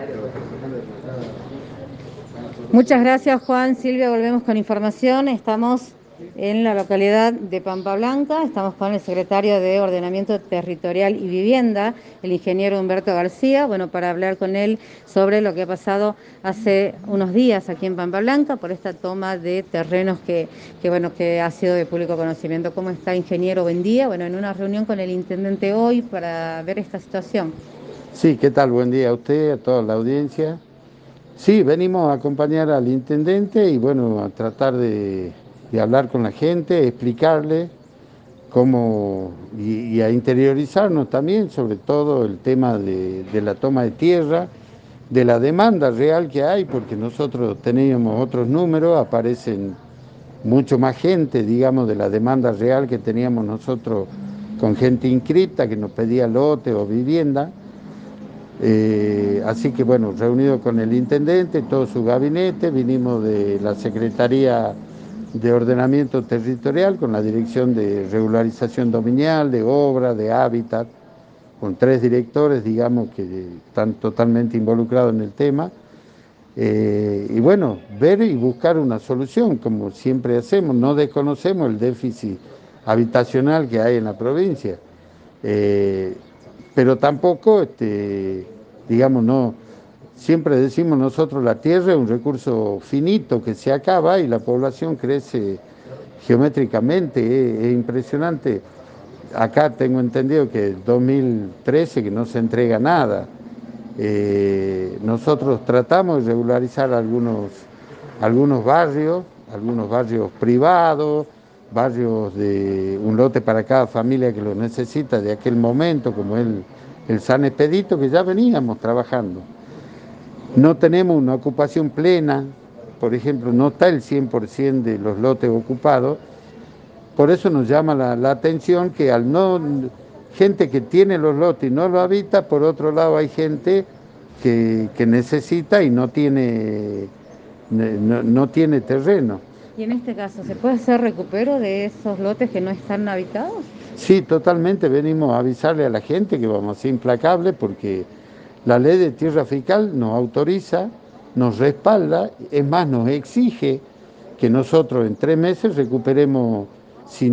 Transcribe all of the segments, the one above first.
Muchas gracias, Juan. Silvia, volvemos con información. Estamos en la localidad de Pampa Blanca. Estamos con el secretario de Ordenamiento Territorial y Vivienda, el ingeniero Humberto García, bueno, para hablar con él sobre lo que ha pasado hace unos días aquí en Pampa Blanca por esta toma de terrenos que ha sido de público conocimiento. ¿Cómo está, ingeniero? Buen día. Bueno, en una reunión con el intendente hoy para ver esta situación. Sí, ¿qué tal? Buen día a usted, a toda la audiencia. Sí, venimos a acompañar al intendente y bueno, a tratar de hablar con la gente, explicarle cómo y a interiorizarnos también sobre todo el tema de la toma de tierra, de la demanda real que hay, porque nosotros teníamos otros números, aparecen mucho más gente, digamos, de la demanda real que teníamos nosotros con gente inscripta que nos pedía lote o vivienda. Así que bueno, reunido con el intendente, todo su gabinete, vinimos de la Secretaría de Ordenamiento Territorial con la Dirección de Regularización Dominial, de Obra, de Hábitat, con 3 directores, digamos, que están totalmente involucrados en el tema. Y bueno, ver y buscar una solución, como siempre hacemos, no desconocemos el déficit habitacional que hay en la provincia. Eh, pero tampoco, digamos, no, siempre decimos nosotros la tierra es un recurso finito que se acaba y la población crece geométricamente, es impresionante. Acá tengo entendido que 2013 que no se entrega nada. Nosotros tratamos de regularizar algunos barrios privados, barrios de un lote para cada familia que lo necesita de aquel momento, como el San Expedito, que ya veníamos trabajando. No tenemos una ocupación plena, por ejemplo, no está el 100% de los lotes ocupados, por eso nos llama la atención que al no, gente que tiene los lotes y no lo habita, por otro lado hay gente que necesita y no tiene terreno. Y en este caso, ¿se puede hacer recupero de esos lotes que no están habitados? Sí, totalmente venimos a avisarle a la gente que vamos a ser implacables porque la ley de tierra fiscal nos autoriza, nos respalda, es más, nos exige que nosotros en 3 meses recuperemos, si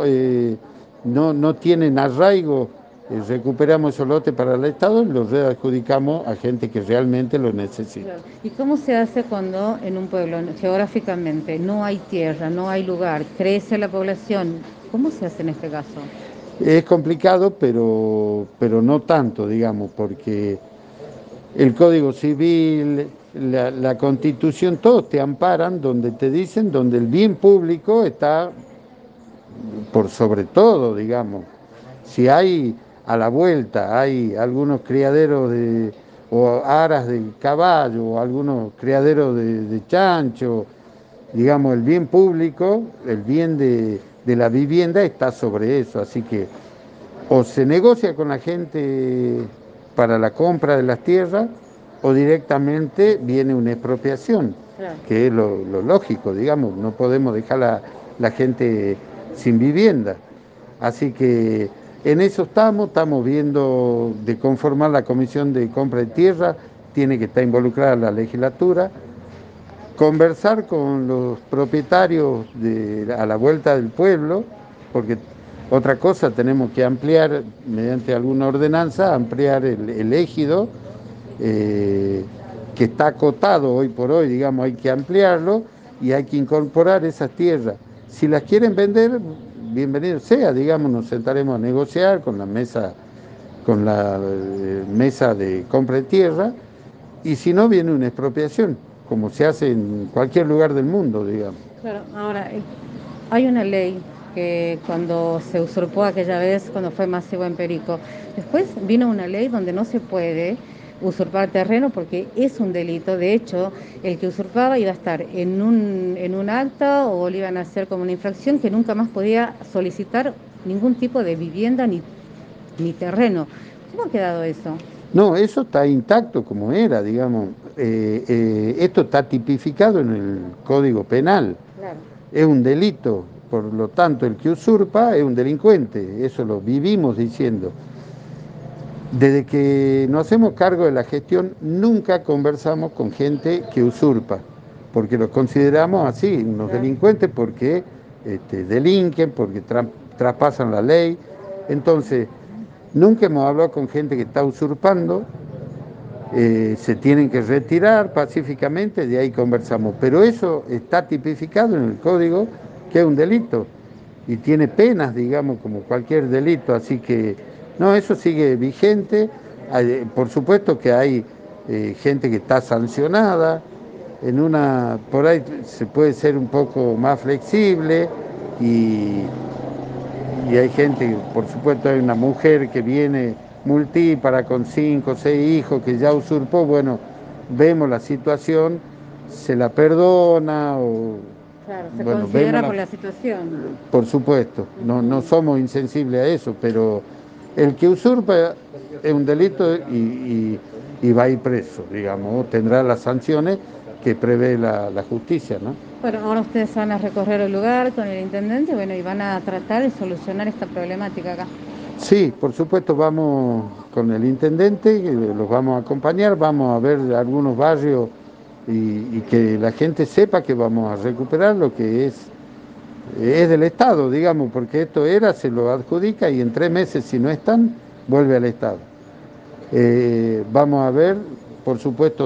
no tienen arraigo, recuperamos esos lotes para el Estado y los readjudicamos a gente que realmente lo necesita. Claro. ¿Y cómo se hace cuando en un pueblo geográficamente no hay tierra, no hay lugar, crece la población? ¿Cómo se hace en este caso? Es complicado, pero no tanto, digamos, porque el Código Civil, la Constitución, todos te amparan donde te dicen, donde el bien público está por sobre todo, digamos. Si hay a la vuelta, hay algunos criaderos o aras de caballo, o algunos criaderos de chancho, digamos, el bien público, el bien de la vivienda está sobre eso, así que o se negocia con la gente para la compra de las tierras o directamente viene una expropiación, Claro. que es lo lógico, digamos, no podemos dejar la gente sin vivienda. Así que en eso estamos viendo de conformar la comisión de compra de tierra, tiene que estar involucrada la legislatura, conversar con los propietarios a la vuelta del pueblo, porque otra cosa tenemos que ampliar mediante alguna ordenanza, ampliar el ejido, eh, que está acotado hoy por hoy, digamos, hay que ampliarlo y hay que incorporar esas tierras. Si las quieren vender, bienvenido sea, digamos, nos sentaremos a negociar con la mesa de compra de tierra, y si no, viene una expropiación, como se hace en cualquier lugar del mundo, digamos. Claro, ahora hay una ley que cuando se usurpó aquella vez, cuando fue masivo en Perico, después vino una ley donde no se puede usurpar terreno porque es un delito. De hecho, el que usurpaba iba a estar en un acta o le iban a hacer como una infracción que nunca más podía solicitar ningún tipo de vivienda ni terreno. ¿Cómo ha quedado eso? No, eso está intacto como era, digamos. Esto está tipificado en el Código Penal. Claro. Es un delito, por lo tanto, el que usurpa es un delincuente. Eso lo vivimos diciendo. Desde que nos hacemos cargo de la gestión, nunca conversamos con gente que usurpa, porque los consideramos así, unos delincuentes, porque delinquen, porque traspasan la ley. Entonces, nunca hemos hablado con gente que está usurpando, se tienen que retirar pacíficamente, de ahí conversamos. Pero eso está tipificado en el código, que es un delito, y tiene penas, digamos, como cualquier delito, así que no, eso sigue vigente. Por supuesto que hay gente que está sancionada, por ahí se puede ser un poco más flexible y, y hay gente, por supuesto hay una mujer que viene multípara con 5 o 6 hijos que ya usurpó, bueno, vemos la situación, se la perdona o Claro, se bueno, vemos considera por la situación. por supuesto, no somos insensibles a eso, pero el que usurpa es un delito y va a ir preso, digamos, tendrá las sanciones que prevé la justicia, ¿no? Bueno, ahora ustedes van a recorrer el lugar con el intendente, bueno, y van a tratar de solucionar esta problemática acá. Sí, por supuesto, vamos con el intendente, los vamos a acompañar, vamos a ver algunos barrios y que la gente sepa que vamos a recuperar lo que es del Estado, digamos, porque esto se lo adjudica y en 3 meses, si no están, vuelve al Estado. Vamos a ver, por supuesto,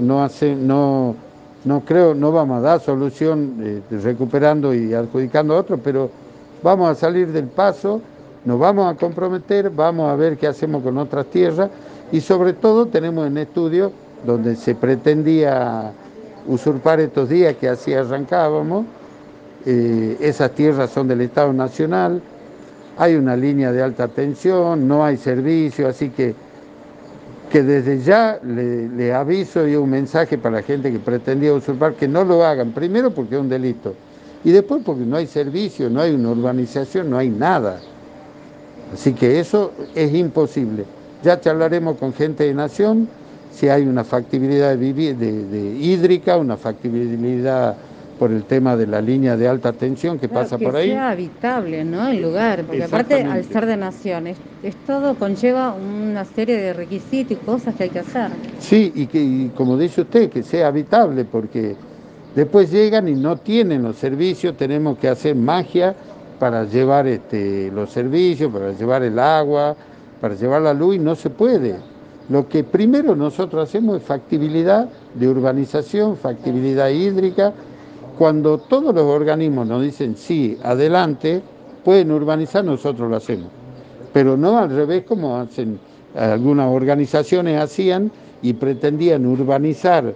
no creo, no vamos a dar solución recuperando y adjudicando a otros, pero vamos a salir del paso, nos vamos a comprometer, vamos a ver qué hacemos con otras tierras y sobre todo tenemos en estudio donde se pretendía usurpar estos días que así arrancábamos. Esas tierras son del Estado Nacional, hay una línea de alta tensión, no hay servicio, así que desde ya le aviso y un mensaje para la gente que pretendía usurpar que no lo hagan, primero porque es un delito y después porque no hay servicio, no hay una urbanización, no hay nada. Así que eso es imposible. Ya charlaremos con gente de Nación si hay una factibilidad de hídrica, una factibilidad por el tema de la línea de alta tensión que pasa por ahí. Que sea habitable, ¿no? El lugar, porque aparte al ser de Nación, es todo conlleva una serie de requisitos y cosas que hay que hacer. Sí, y como dice usted, que sea habitable, porque después llegan y no tienen los servicios, tenemos que hacer magia para llevar los servicios, para llevar el agua, para llevar la luz, y no se puede. Lo que primero nosotros hacemos es factibilidad de urbanización, factibilidad hídrica. Cuando todos los organismos nos dicen sí, adelante, pueden urbanizar, nosotros lo hacemos. Pero no al revés como hacen algunas organizaciones hacían y pretendían urbanizar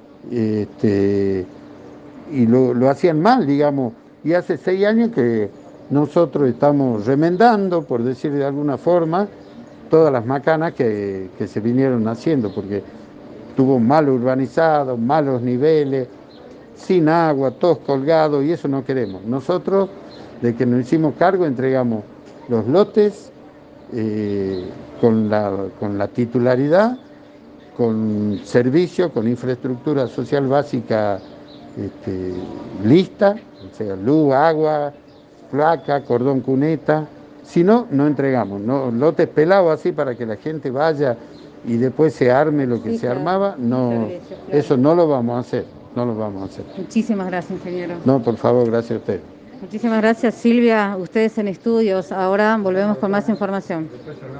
y lo hacían mal, digamos. Y hace 6 años que nosotros estamos remendando, por decir de alguna forma, todas las macanas que se vinieron haciendo, porque estuvo mal urbanizado, malos niveles, sin agua, todos colgados, y eso no queremos. Nosotros, de que nos hicimos cargo, entregamos los lotes con la titularidad, con servicio, con infraestructura social básica lista, o sea, luz, agua, placa, cordón cuneta. Si no, no entregamos. No, lotes pelados así para que la gente vaya y después se arme lo que se armaba. No, eso no lo vamos a hacer. No lo vamos a hacer. Muchísimas gracias, ingeniero. No, por favor, gracias a usted. Muchísimas gracias, Silvia. Ustedes en estudios. Ahora volvemos con más información.